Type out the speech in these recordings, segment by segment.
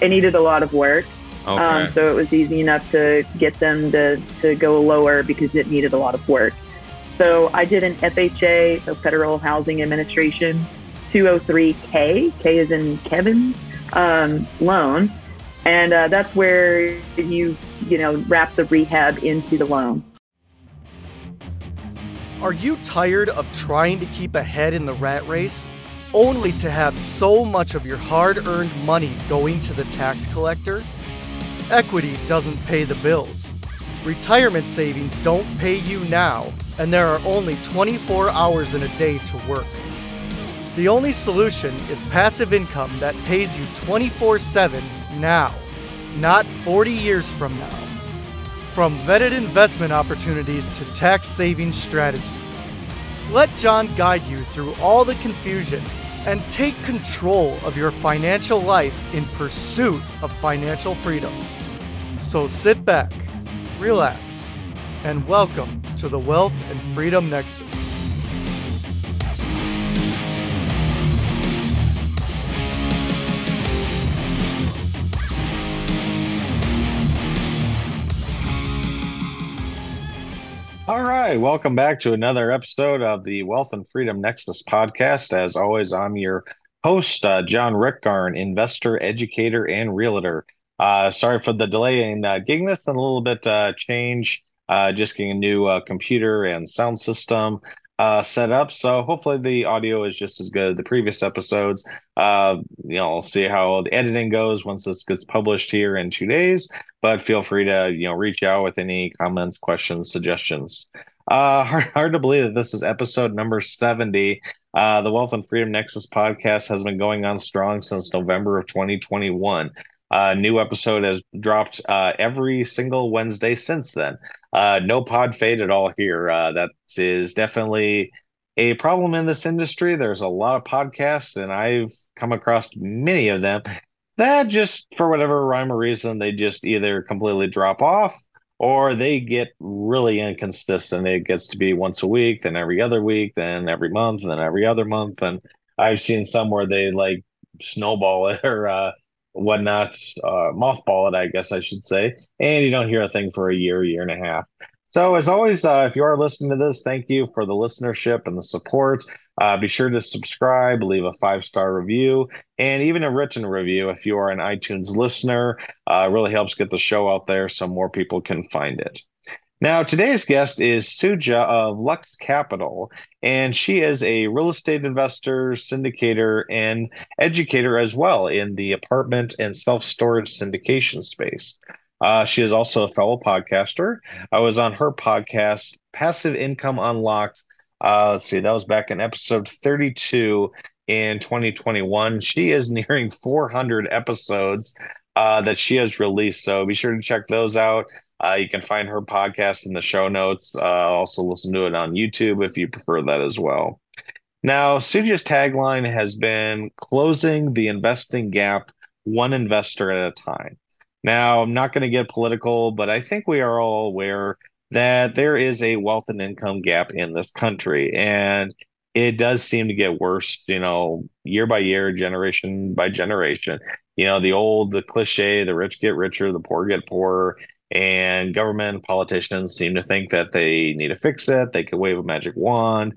it needed a lot of work. Okay. So it was easy enough to get them to go lower because it needed a lot of work. So I did an FHA, so Federal Housing Administration, 203K, K is in Kevin, loan. And that's where you wrap the rehab into the loan. Are you tired of trying to keep ahead in the rat race, only to have so much of your hard-earned money going to the tax collector? Equity doesn't pay the bills. Retirement savings don't pay you now, and there are only 24 hours in a day to work. The only solution is passive income that pays you 24/7 now, not 40 years from now. From vetted investment opportunities to tax saving strategies, let John guide you through all the confusion and take control of your financial life in pursuit of financial freedom. So sit back, relax, and welcome to the Wealth and Freedom Nexus. All right. Welcome back to another episode of the Wealth and Freedom Nexus podcast. As always, I'm your host, John Rickgarn, investor, educator, and realtor. Sorry for the delay in getting this and a little bit change, just getting a new computer and sound system set up. So hopefully the audio is just as good as the previous episodes. I'll see how the editing goes once this gets published here in 2 days. But feel free to reach out with any comments, questions, suggestions. Hard to believe that this is episode number 70. The Wealth and Freedom Nexus podcast has been going on strong since November of 2021. New episode has dropped every single Wednesday since then. No pod fade at all here. That is definitely a problem in this industry. There's a lot of podcasts, and I've come across many of them that just, for whatever rhyme or reason, they just either completely drop off or they get really inconsistent. It gets to be once a week, then every other week, then every month, then every other month. And I've seen some where they like snowball it or whatnot, mothball it, I guess I should say. And you don't hear a thing for a year and a half. So as always, if you are listening to this, thank you for the listenership and the support. Be sure to subscribe, leave a 5-star review, and even a written review if you are an iTunes listener. It really helps get the show out there so more people can find it. Now, today's guest is Suja of Lux Capital, and she is a real estate investor, syndicator, and educator as well in the apartment and self-storage syndication space. She is also a fellow podcaster. I was on her podcast, Passive Income Unlocked. Let's see, that was back in episode 32 in 2021. She is nearing 400 episodes that she has released, so be sure to check those out. You can find her podcast in the show notes. Also listen to it on YouTube if you prefer that as well. Now, Suja's tagline has been closing the investing gap one investor at a time. Now, I'm not going to get political, but I think we are all aware that there is a wealth and income gap in this country. And it does seem to get worse, year by year, generation by generation. The cliche, the rich get richer, the poor get poorer. And government politicians seem to think that they need to fix it. They could wave a magic wand.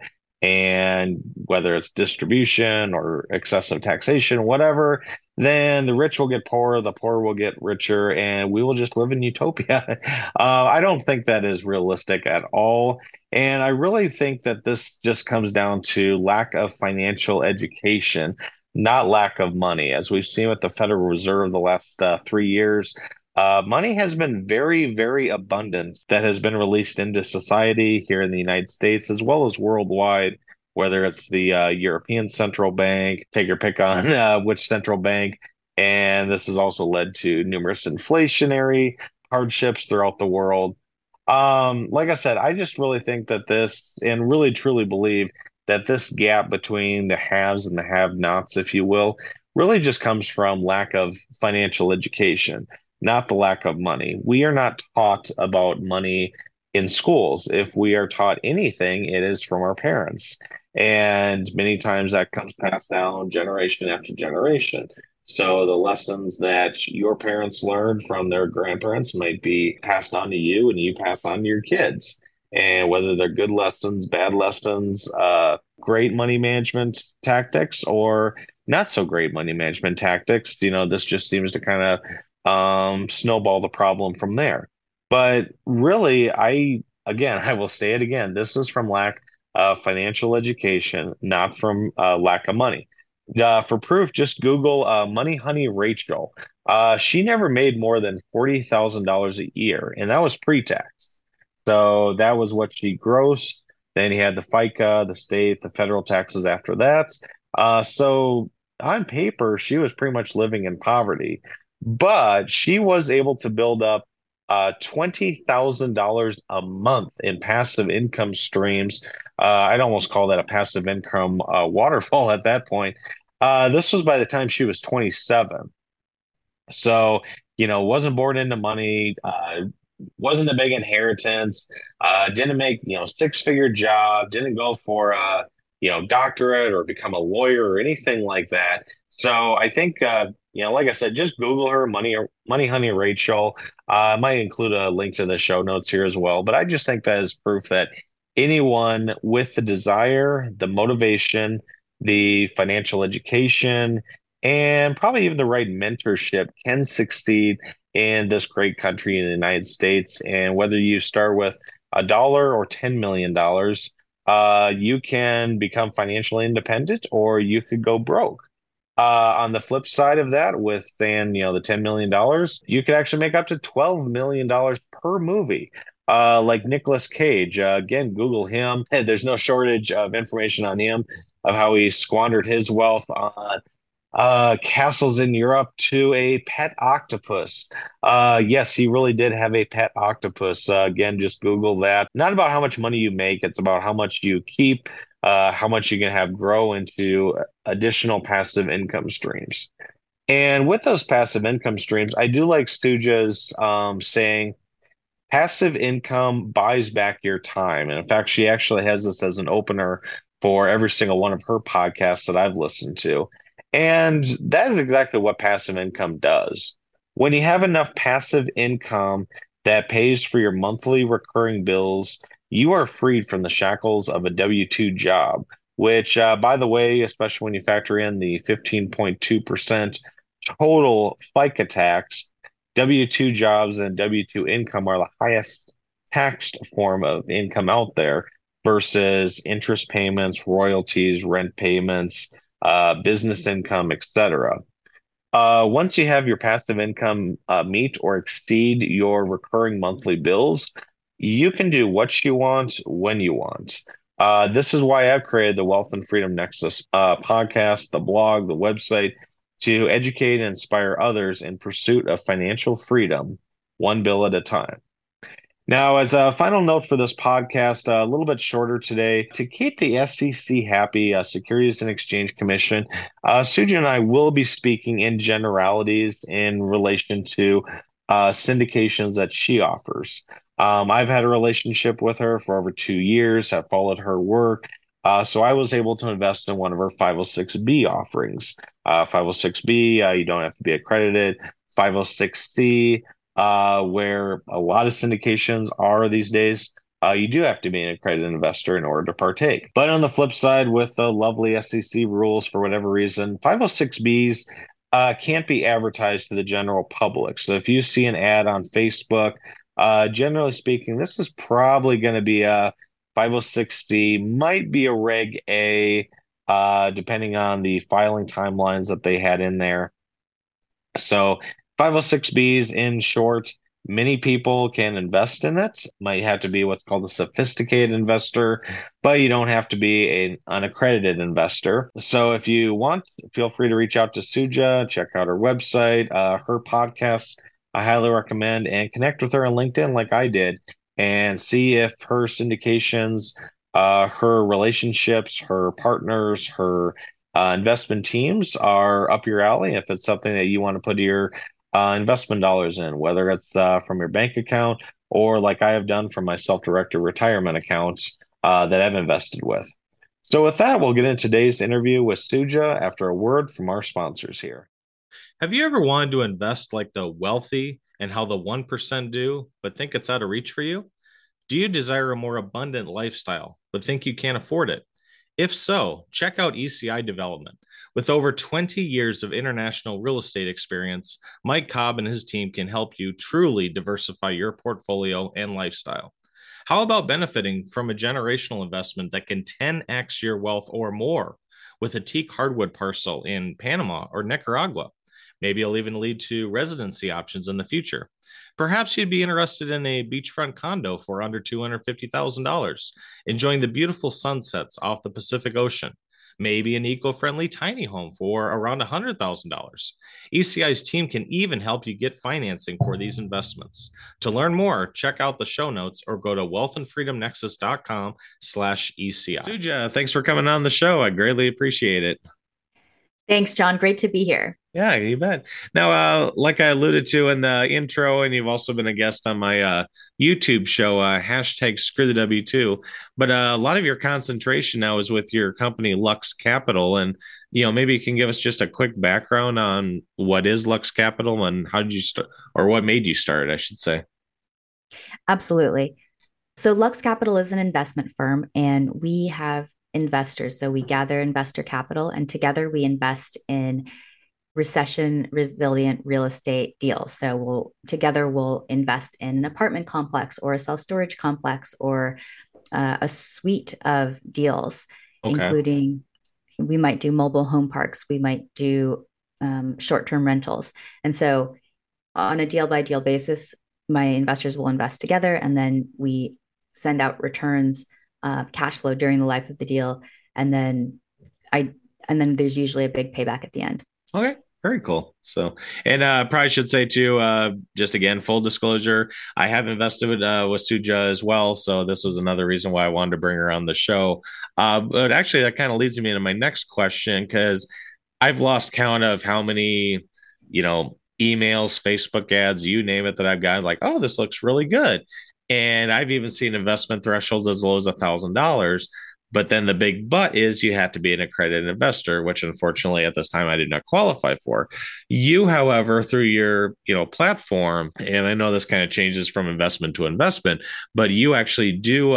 And whether it's distribution or excessive taxation, whatever, then the rich will get poorer, the poor will get richer, and we will just live in utopia. I don't think that is realistic at all. And I really think that this just comes down to lack of financial education, not lack of money. As we've seen with the Federal Reserve the last 3 years, money has been very, very abundant that has been released into society here in the United States as well as worldwide, whether it's the European Central Bank, take your pick on which central bank. And this has also led to numerous inflationary hardships throughout the world. Like I said, I just really think that this, and really truly believe that this gap between the haves and the have-nots, if you will, really just comes from lack of financial education, not the lack of money. We are not taught about money in schools. If we are taught anything, it is from our parents. And many times that comes passed down generation after generation. So the lessons that your parents learned from their grandparents might be passed on to you and you pass on to your kids. And whether they're good lessons, bad lessons, great money management tactics, or not so great money management tactics, this just seems to kind of snowball the problem from there. But really, I will say it again, this is from lack of financial education, not from lack of money. For proof, just Google Money Honey Rachel. She never made more than $40,000 a year, and that was pre-tax. So that was what she grossed. Then he had the FICA, the state, the federal taxes after that. So on paper, she was pretty much living in poverty, but she was able to build up $20,000 a month in passive income streams. I'd almost call that a passive income waterfall at that point. This was by the time she was 27. So, wasn't born into money, wasn't a big inheritance, didn't make, six-figure job, didn't go for a, doctorate or become a lawyer or anything like that. So I think, like I said, just Google her, Money Honey Rachel. I might include a link to the show notes here as well. But I just think that is proof that anyone with the desire, the motivation, the financial education, and probably even the right mentorship can succeed in this great country in the United States. And whether you start with $1 or $10 million, you can become financially independent or you could go broke. On the flip side of that, with saying, the $10 million, you could actually make up to $12 million per movie. Like Nicolas Cage, again, Google him. There's no shortage of information on him of how he squandered his wealth on castles in Europe to a pet octopus. Yes, he really did have a pet octopus. Again, just Google that. Not about how much money you make, it's about how much you keep, how much you can have grow into additional passive income streams. And with those passive income streams, I do like Stuja's saying passive income buys back your time. And in fact, she actually has this as an opener for every single one of her podcasts that I've listened to. And that is exactly what passive income does. When you have enough passive income that pays for your monthly recurring bills, you are freed from the shackles of a W-2 job, which, by the way, especially when you factor in the 15.2% total FICA tax, W-2 jobs and W-2 income are the highest taxed form of income out there versus interest payments, royalties, rent payments, business income, etc. Once you have your passive income meet or exceed your recurring monthly bills, you can do what you want when you want. This is why I've created the Wealth and Freedom Nexus podcast, the blog, the website, to educate and inspire others in pursuit of financial freedom, one bill at a time. Now, as a final note for this podcast, a little bit shorter today, to keep the SEC happy, Securities and Exchange Commission, Suja and I will be speaking in generalities in relation to syndications that she offers. I've had a relationship with her for over 2 years. I've followed her work. So I was able to invest in one of her 506B offerings. 506B, you don't have to be accredited. 506C, where a lot of syndications are these days, you do have to be an accredited investor in order to partake. But on the flip side, with the lovely SEC rules, for whatever reason, 506Bs can't be advertised to the general public. So if you see an ad on Facebook, generally speaking, this is probably going to be a 506C, might be a Reg A, depending on the filing timelines that they had in there. So 506Bs, in short, many people can invest in it. Might have to be what's called a sophisticated investor, but you don't have to be an unaccredited investor. So if you want, feel free to reach out to Suja, check out her website, her podcast. I highly recommend, and connect with her on LinkedIn like I did, and see if her syndications, her relationships, her partners, her investment teams are up your alley. If it's something that you want to put your investment dollars in, whether it's from your bank account or like I have done from my self-directed retirement accounts that I've invested with. So with that, we'll get into today's interview with Suja after a word from our sponsors here. Have you ever wanted to invest like the wealthy and how the 1% do, but think it's out of reach for you? Do you desire a more abundant lifestyle, but think you can't afford it? If so, check out ECI Development. With over 20 years of international real estate experience, Mike Cobb and his team can help you truly diversify your portfolio and lifestyle. How about benefiting from a generational investment that can 10x your wealth or more with a teak hardwood parcel in Panama or Nicaragua? Maybe it'll even lead to residency options in the future. Perhaps you'd be interested in a beachfront condo for under $250,000, enjoying the beautiful sunsets off the Pacific Ocean. Maybe an eco friendly tiny home for around $100,000. ECI's team can even help you get financing for these investments. To learn more, check out the show notes or go to wealthandfreedomnexus.com/ECI. Suja, thanks for coming on the show. I greatly appreciate it. Thanks, John. Great to be here. Yeah, you bet. Now, like I alluded to in the intro, and you've also been a guest on my YouTube show, hashtag Screw the W2. But a lot of your concentration now is with your company, Lux Capital. And, maybe you can give us just a quick background on what is Lux Capital and how did you start, or what made you start, I should say. Absolutely. So Lux Capital is an investment firm, and we have investors. So we gather investor capital, and together we invest in recession resilient real estate deals. So we'll invest in an apartment complex or a self-storage complex or a suite of deals, including we might do mobile home parks, we might do short-term rentals. And so on a deal by deal basis, my investors will invest together, and then we send out returns, cash flow during the life of the deal. And then there's usually a big payback at the end. Okay. Very cool. So, and probably should say too, just again, full disclosure, I have invested with Suja as well. So this was another reason why I wanted to bring her on the show. But actually, that kind of leads me into my next question, because I've lost count of how many, emails, Facebook ads, you name it, that I've gotten like, oh, this looks really good. And I've even seen investment thresholds as low as $1,000. But then the big but is you have to be an accredited investor, which unfortunately at this time I did not qualify for. You, however, through your platform, and I know this kind of changes from investment to investment, but you actually do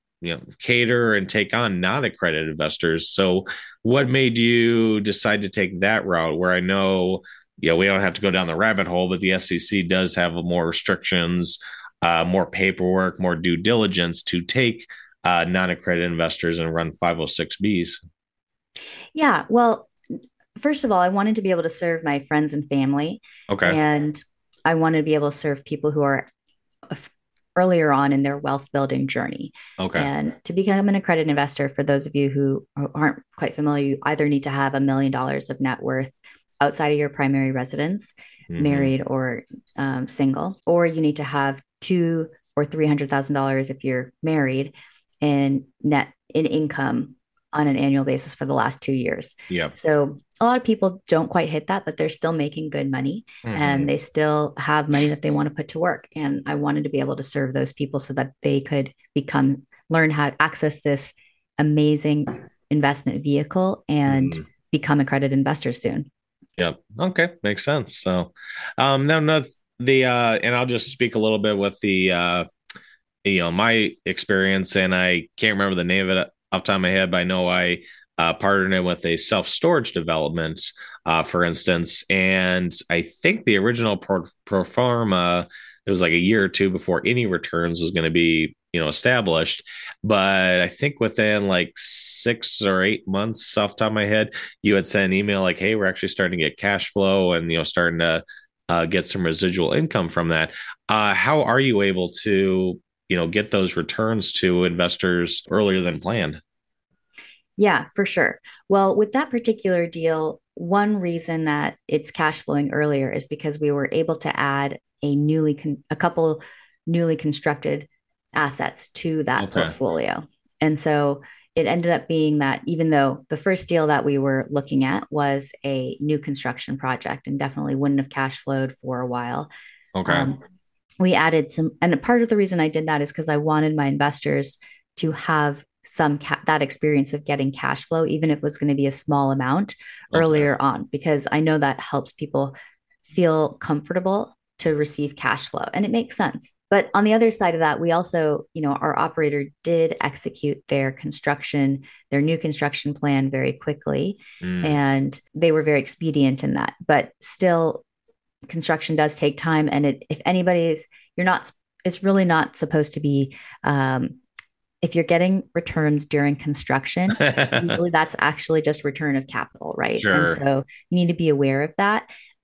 cater and take on non-accredited investors. So what made you decide to take that route, where I know we don't have to go down the rabbit hole, but the SEC does have more restrictions, more paperwork, more due diligence to take non-accredited investors and run 506Bs? Yeah, well, first of all, I wanted to be able to serve my friends and family. Okay. And I wanted to be able to serve people who are earlier on in their wealth building journey. Okay. And to become an accredited investor, for those of you who aren't quite familiar, you either need to have $1 million of net worth outside of your primary residence, married or single, or you need to have $200,000 or $300,000 if you're married in income on an annual basis for the last 2 years. Yep. So a lot of people don't quite hit that, but they're still making good money and they still have money that they want to put to work. And I wanted to be able to serve those people so that they could learn how to access this amazing investment vehicle and become accredited investors soon. Yep. Okay. Makes sense. So, and I'll just speak a little bit with the, my experience, and I can't remember the name of it off the top of my head, but I know I partnered with a self-storage development, for instance, and I think the original pro forma, it was like a year or two before any returns was going to be, established. But I think within like 6 or 8 months off the top of my head, you had sent an email like, hey, we're actually starting to get cash flow and, starting to get some residual income from that. How are you able to get those returns to investors earlier than planned? Yeah, for sure. Well, with that particular deal, one reason that it's cash flowing earlier is because we were able to add a couple newly constructed assets to that portfolio. And so it ended up being that even though the first deal that we were looking at was a new construction project and definitely wouldn't have cash flowed for a while. We added some, and part of the reason I did that is because I wanted my investors to have that experience of getting cash flow, even if it was going to be a small amount Okay. earlier on, because I know that helps people feel comfortable to receive cash flow, and it makes sense. But on the other side of that, we also, our operator did execute their new construction plan very quickly, Mm. and they were very expedient in that. But still, construction does take time, and if anybody's, you're not, it's really not supposed to be. If you're getting returns during construction, usually that's actually just return of capital, right? And Sure. so you need to be aware of that.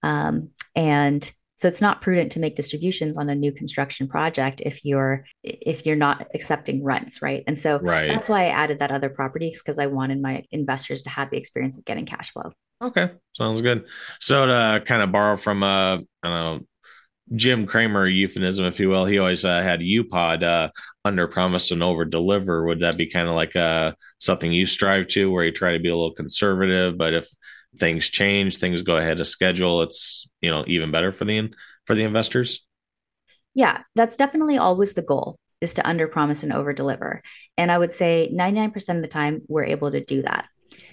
And so it's not prudent to make distributions on a new construction project if you're not accepting rents, right? And so Right. that's why I added that other property, because I wanted my investors to have the experience of getting cash flow. Okay. Sounds good. So to kind of borrow from I don't know, Jim Cramer euphemism, if you will, he always had UPOD, under promise and over deliver. Would that be kind of like something you strive to, where you try to be a little conservative, but if things change, things go ahead of schedule, it's even better for the investors? Yeah, that's definitely always the goal, is to under promise and over deliver. And I would say 99% of the time we're able to do that.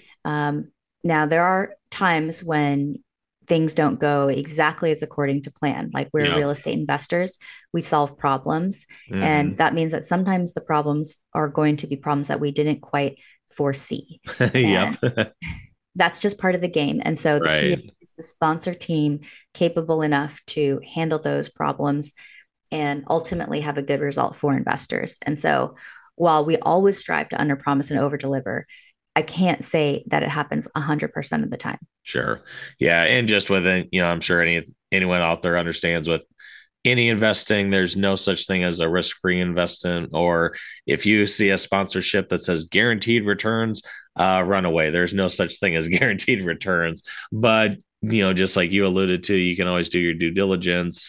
Now, there are times when things don't go exactly as according to plan. Like, we're Yeah. real estate investors, we solve problems. Mhm. And that means that sometimes the problems are going to be problems that we didn't quite foresee. Yep. And that's just part of the game. And so the key Right. is the sponsor team capable enough to handle those problems and ultimately have a good result for investors. And so while we always strive to under promise and over deliver, I can't say that it happens 100% of the time. Sure. Yeah. And just with it, I'm sure anyone out there understands, with any investing, there's no such thing as a risk-free investment. Or if you see a sponsorship that says guaranteed returns, run away. There's no such thing as guaranteed returns. But just like you alluded to, you can always do your due diligence.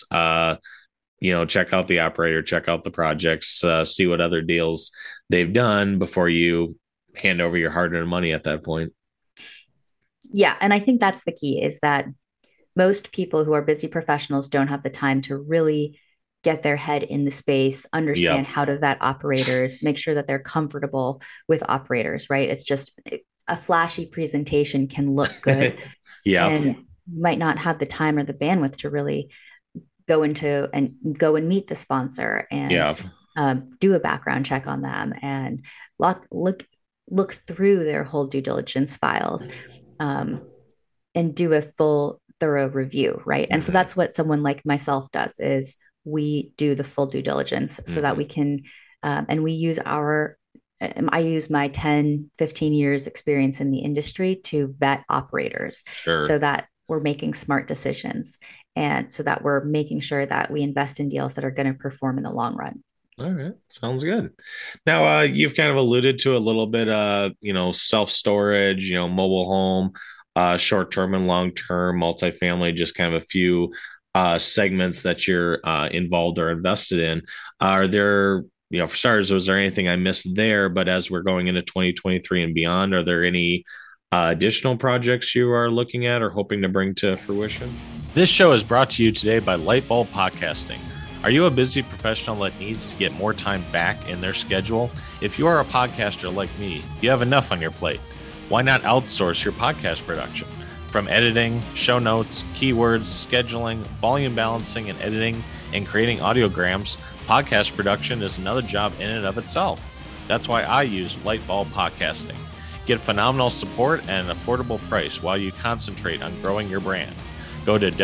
Check out the operator, check out the projects, see what other deals they've done before you hand over your hard-earned money at that point. Yeah. And I think that's the key, is that most people who are busy professionals don't have the time to really get their head in the space, understand Yep. how to vet operators, make sure that they're comfortable with operators, right? It's just a flashy presentation can look good. Yep. And you might not have the time or the bandwidth to really go and meet the sponsor and Yep. do a background check on them and look through their whole due diligence files, and do a full thorough review, right? And so that's what someone like myself does, is we do the full due diligence so that we can, and we use I use my 10, 15 years experience in the industry to vet operators. Sure. So that we're making smart decisions, and so that we're making sure that we invest in deals that are going to perform in the long run. All right. Sounds good. Now, you've kind of alluded to a little bit, self-storage, mobile home, short-term and long-term, multifamily, just kind of a few segments that you're involved or invested in. Are there, for starters, was there anything I missed there? But as we're going into 2023 and beyond, are there any additional projects you are looking at or hoping to bring to fruition? This show is brought to you today by Lightbulb Podcasting. Are you a busy professional that needs to get more time back in their schedule? If you are a podcaster like me, you have enough on your plate. Why not outsource your podcast production? From editing, show notes, keywords, scheduling, volume balancing, and editing, and creating audiograms, podcast production is another job in and of itself. That's why I use Lightbulb Podcasting. Get phenomenal support at an affordable price while you concentrate on growing your brand. Go to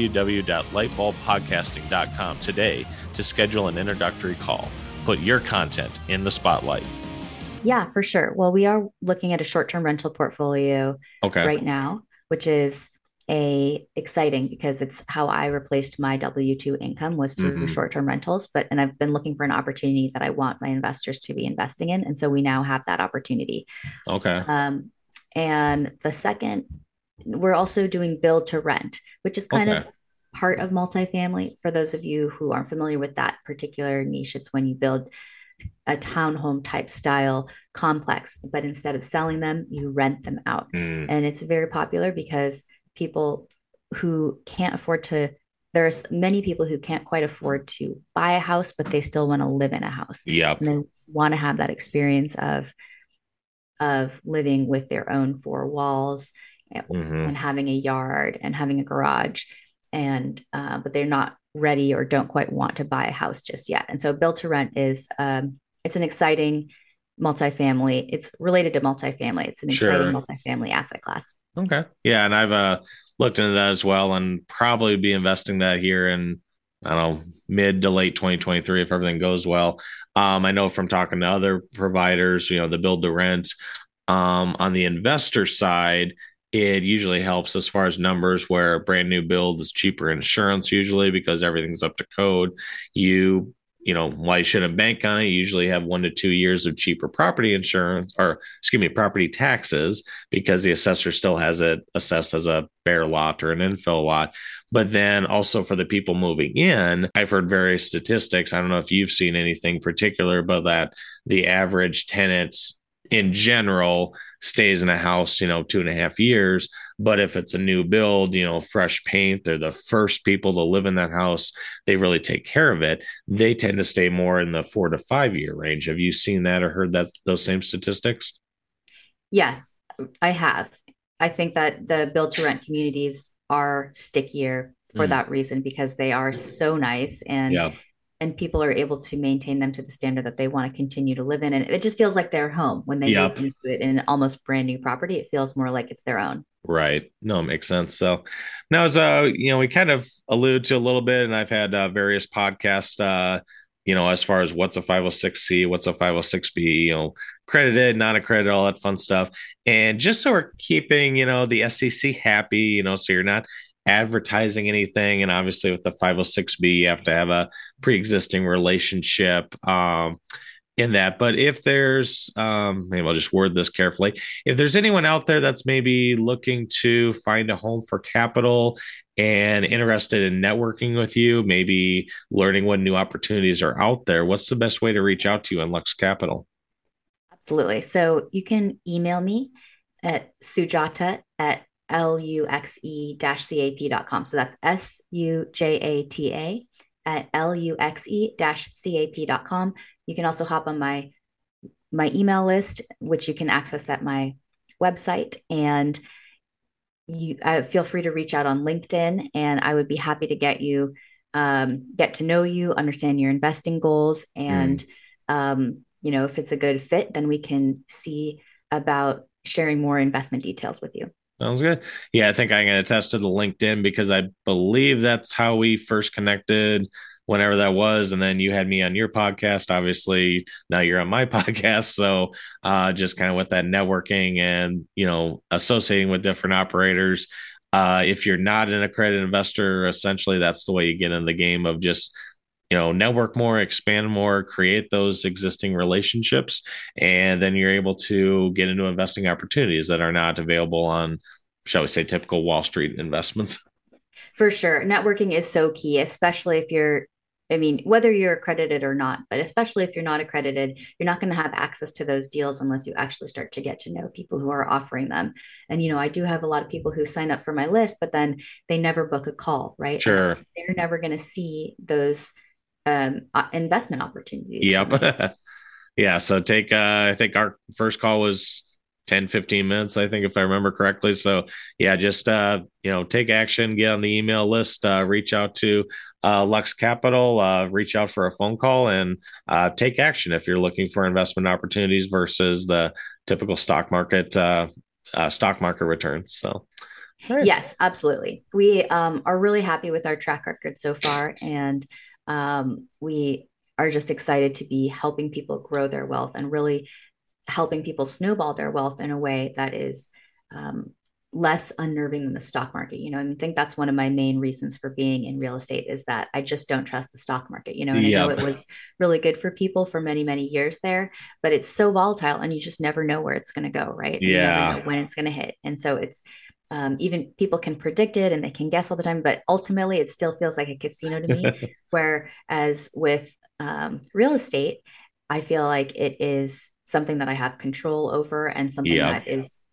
www.lightbulbpodcasting.com today to schedule an introductory call. Put your content in the spotlight. Yeah, for sure. Well, we are looking at a short-term rental portfolio right now, which is exciting because it's how I replaced my W-2 income, was through short-term rentals. And I've been looking for an opportunity that I want my investors to be investing in. And so we now have that opportunity. Okay. And the second, we're also doing build to rent, which is kind of part of multifamily. For those of you who aren't familiar with that particular niche, it's when you build a townhome type style complex, but instead of selling them, you rent them out. And it's very popular because people who can't afford to, there's many people who can't quite afford to buy a house, but they still want to live in a house. Yep. And they want to have that experience of living with their own four walls and having a yard and having a garage. And but they're not ready or don't quite want to buy a house just yet. And so build to rent is it's an exciting multifamily. It's related to multifamily. It's an exciting multifamily asset class. Okay. Yeah. And I've looked into that as well, and probably be investing that here in, I don't know, mid to late 2023 if everything goes well. I know from talking to other providers, the build to rent, on the investor side, it usually helps as far as numbers, where a brand new build is cheaper insurance usually because everything's up to code. Why you shouldn't bank on it. You usually have 1 to 2 years of cheaper property insurance, or property taxes, because the assessor still has it assessed as a bare lot or an infill lot. But then also for the people moving in, I've heard various statistics. I don't know if you've seen anything particular, but that the average tenant in general stays in a house, 2.5 years. But if it's a new build, fresh paint, they're the first people to live in that house. They really take care of it. They tend to stay more in the 4 to 5 year range. Have you seen that or heard those same statistics? Yes, I have. I think that the build to rent communities are stickier for that reason, because they are so nice, and people are able to maintain them to the standard that they want to continue to live in. And it just feels like their home when they move into it in an almost brand new property. It feels more like it's their own. Right. No, it makes sense. So now, as we kind of allude to a little bit, and I've had various podcasts, as far as what's a 506C, what's a 506B, credited, not accredited, all that fun stuff. And just so we're keeping, the SEC happy, so you're not advertising anything. And obviously with the 506B, you have to have a pre-existing relationship in that. But if there's, maybe I'll just word this carefully. If there's anyone out there that's maybe looking to find a home for capital and interested in networking with you, maybe learning what new opportunities are out there, what's the best way to reach out to you in Lux Capital? Absolutely. So you can email me at Sujata at luxe-cap.com. So that's SUJATA at luxe-cap.com. You can also hop on my email list, which you can access at my website. And you feel free to reach out on LinkedIn, and I would be happy to get to know you, understand your investing goals. And, if it's a good fit, then we can see about sharing more investment details with you. Sounds good. Yeah, I think I can attest to the LinkedIn, because I believe that's how we first connected, whenever that was. And then you had me on your podcast. Obviously, now you're on my podcast. So just kind of with that networking and, associating with different operators. If you're not an accredited investor, essentially, that's the way you get in the game of just, network more, expand more, create those existing relationships. And then you're able to get into investing opportunities that are not available on, shall we say, typical Wall Street investments. For sure. Networking is so key, especially if whether you're accredited or not, but especially if you're not accredited, you're not going to have access to those deals unless you actually start to get to know people who are offering them. And, I do have a lot of people who sign up for my list, but then they never book a call, right? Sure. And they're never going to see those investment opportunities. Yep. Yeah. So I think our first call was 10, 15 minutes, I think, if I remember correctly. So yeah, just, take action, get on the email list, reach out to Lux Capital, reach out for a phone call, and take action if you're looking for investment opportunities versus the typical stock market returns. So. Right. Yes, absolutely. We are really happy with our track record so far. And we are just excited to be helping people grow their wealth and really helping people snowball their wealth in a way that is less unnerving than the stock market. I think that's one of my main reasons for being in real estate, is that I just don't trust the stock market, and I know it was really good for people for many, many years there, but it's so volatile and you just never know where it's going to go. Right. You never know when it's going to hit. And so it's, even people can predict it and they can guess all the time, but ultimately it still feels like a casino to me. Whereas with real estate, I feel like it is something that I have control over and something that is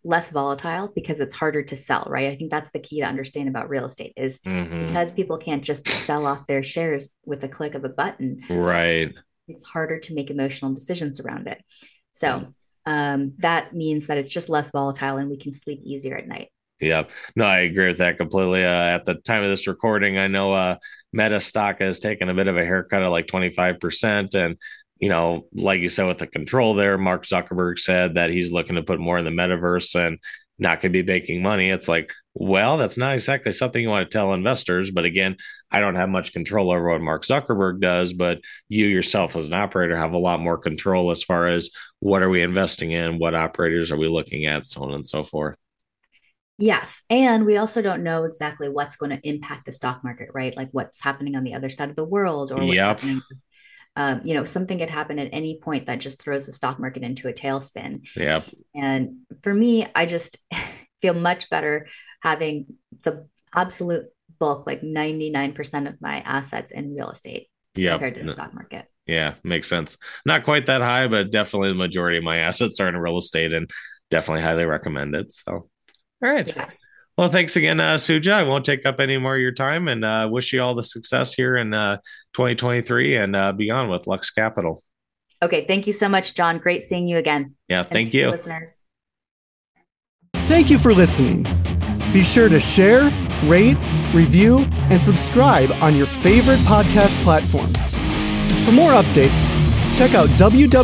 less volatile because it's harder to sell, right? I think that's the key to understand about real estate is because people can't just sell off their shares with a click of a button. Right. It's harder to make emotional decisions around it. So that means that it's just less volatile and we can sleep easier at night. Yep. No, I agree with that completely. At the time of this recording, I know Meta stock has taken a bit of a haircut of like 25%. And, like you said, with the control there, Mark Zuckerberg said that he's looking to put more in the metaverse and not going to be making money. It's like, well, that's not exactly something you want to tell investors. But again, I don't have much control over what Mark Zuckerberg does, but you yourself as an operator have a lot more control as far as what are we investing in, what operators are we looking at, so on and so forth. Yes. And we also don't know exactly what's going to impact the stock market, right? Like what's happening on the other side of the world or what's happening. Something could happen at any point that just throws the stock market into a tailspin. Yep. And for me, I just feel much better having the absolute bulk, like 99% of my assets in real estate compared to the stock market. Yeah, makes sense. Not quite that high, but definitely the majority of my assets are in real estate and definitely highly recommend it. So. All right. Yeah. Well, thanks again, Suja. I won't take up any more of your time and wish you all the success here in 2023 and beyond with Lux Capital. Okay. Thank you so much, John. Great seeing you again. Yeah. Thank you. Listeners. Thank you for listening. Be sure to share, rate, review, and subscribe on your favorite podcast platform. For more updates, check out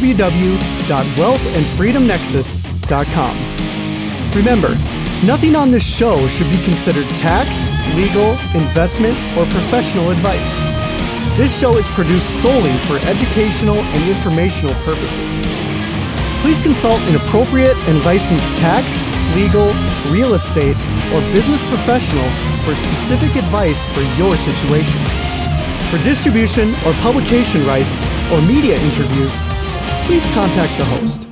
www.wealthandfreedomnexus.com. Remember, nothing on this show should be considered tax, legal, investment, or professional advice. This show is produced solely for educational and informational purposes. Please consult an appropriate and licensed tax, legal, real estate, or business professional for specific advice for your situation. For distribution or publication rights or media interviews, please contact the host.